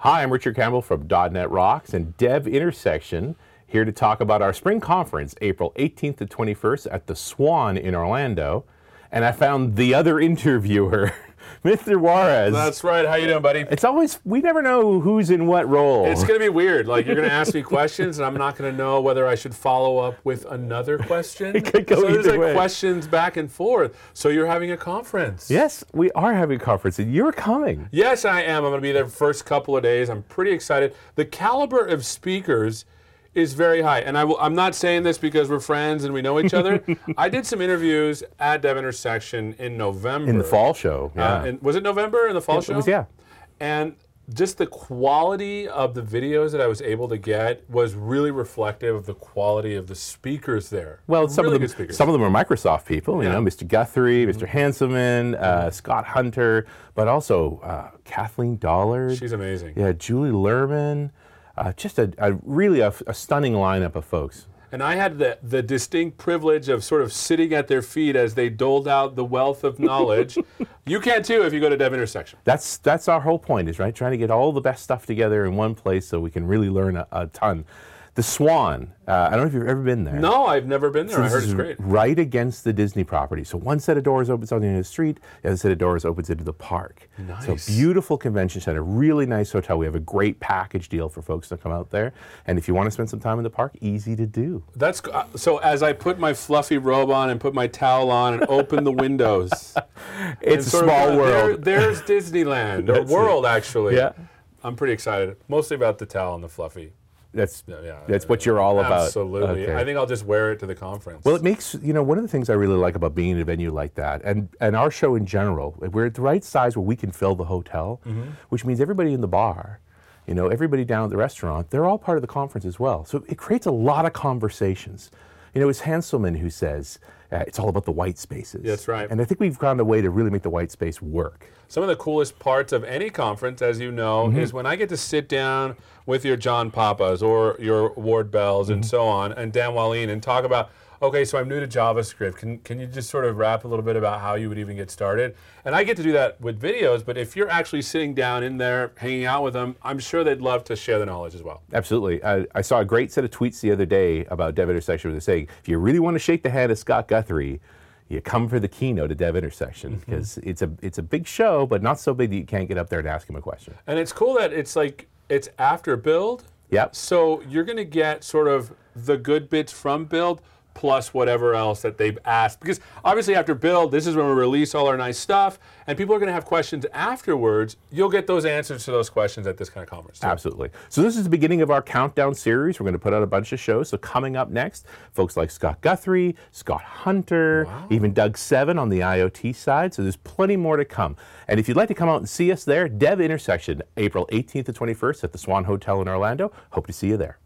Hi, I'm Richard Campbell from .NET Rocks and Dev Intersection, here to talk about our spring conference, April 18th to 21st at the Swan in Orlando. And I found the other interviewer, Mr. Juarez. That's right. How you doing, buddy? It's always, we never know who's in what role. It's going to be weird. Like, you're going to ask me questions, and I'm not going to know whether I should follow up with another question. It could go so there's either like way. questions back and forth. So you're having a conference. Yes, we are having a conference, and you're coming. Yes, I am. I'm going to be there the first couple of days. I'm pretty excited. The caliber of speakers is very high. And I'm not saying this because we're friends and we know each other. I did some interviews at Dev Intersection in November. In the fall show, yeah. And was it November in the fall show? It was, yeah. And just the quality of the videos that I was able to get was really reflective of the quality of the speakers there. Well, some really of good speakers. them are Microsoft people, you Yeah. know, Mr. Guthrie, Mr. Hanselman, Scott Hunter, but also Kathleen Dollard. She's amazing. Yeah, Julie Lerman. Just a really stunning lineup of folks. And I had the distinct privilege of sort of sitting at their feet as they doled out the wealth of knowledge. You can too if you go to Dev Intersection. That's our whole point, is right, trying to get all the best stuff together in one place so we can really learn a ton. The Swan, I don't know if you've ever been there. No, I've never been there. So I this heard is it's great. right against the Disney property. So one set of doors opens on the end of the street, the other set of doors opens into the park. Nice. So beautiful convention center, really nice hotel. We have a great package deal for folks to come out there. And if you want to spend some time in the park, easy to do. That's so. As I put my fluffy robe on and put my towel on and open the windows, It's a small world. There's Disneyland or That's world, actually. Yeah. I'm pretty excited, mostly about the towel and the fluffy. That's Yeah, what you're all about. Absolutely. Okay. I think I'll just wear it to the conference. Well, it makes, one of the things I really like about being in a venue like that, and our show in general, we're at the right size where we can fill the hotel, which means everybody in the bar, everybody down at the restaurant, they're all part of the conference as well. So it creates a lot of conversations. It's Hanselman who says, it's all about the white spaces. That's right. And I think we've found a way to really make the white space work. Some of the coolest parts of any conference, as you know, is when I get to sit down with your John Papas or your Ward Bells and so on, and Dan Wallin, and talk about, okay, so I'm new to JavaScript. Can you just sort of rap a little bit about how you would even get started? And I get to do that with videos, but if you're actually sitting down in there, hanging out with them, I'm sure they'd love to share the knowledge as well. Absolutely. I saw a great set of tweets the other day about Dev Intersection where they're saying, if you really want to shake the hand of Scott Guthrie, you come for the keynote at Dev Intersection, because it's a big show, but not so big that you can't get up there and ask him a question. And it's cool that it's after build. Yep. So you're going to get sort of the good bits from build plus whatever else that they've asked. Because obviously after build, this is when we release all our nice stuff, and people are going to have questions afterwards. You'll get those answers to those questions at this kind of conference too. Absolutely. So this is the beginning of our countdown series. We're going to put out a bunch of shows. So coming up next, folks like Scott Guthrie, Scott Hunter, even Doug Seven on the IoT side. So there's plenty more to come. And if you'd like to come out and see us there, Dev Intersection, April 18th to 21st at the Swan Hotel in Orlando. Hope to see you there.